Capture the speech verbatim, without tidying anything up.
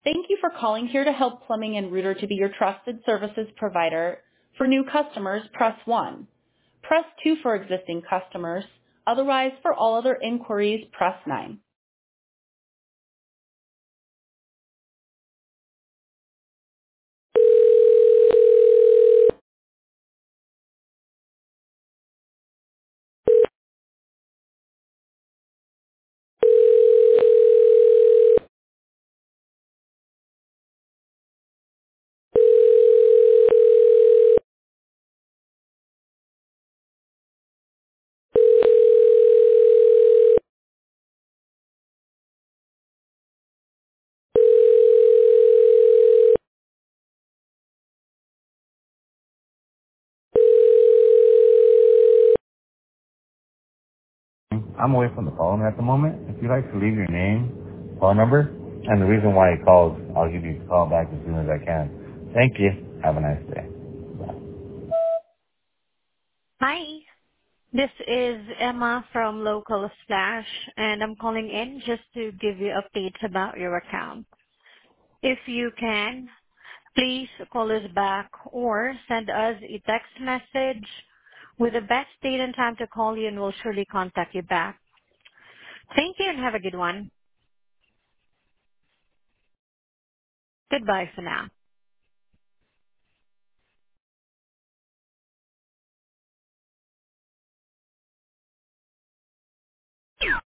Thank you for calling Here to Help Plumbing and Rooter to be your trusted services provider. For new customers, press one. Press two for existing customers. Otherwise, for all other inquiries, press nine. I'm away from the phone at the moment. If you'd like to leave your name, phone number, and the reason why you called, I'll give you a call back as soon as I can. Thank you. Have a nice day. Bye. Hi, this is Emma from Local Splash, and I'm calling in just to give you updates about your account. If you can, please call us back or send us a text message with the best date and time to call you, and we'll surely contact you back. Thank you and have a good one. Goodbye for now.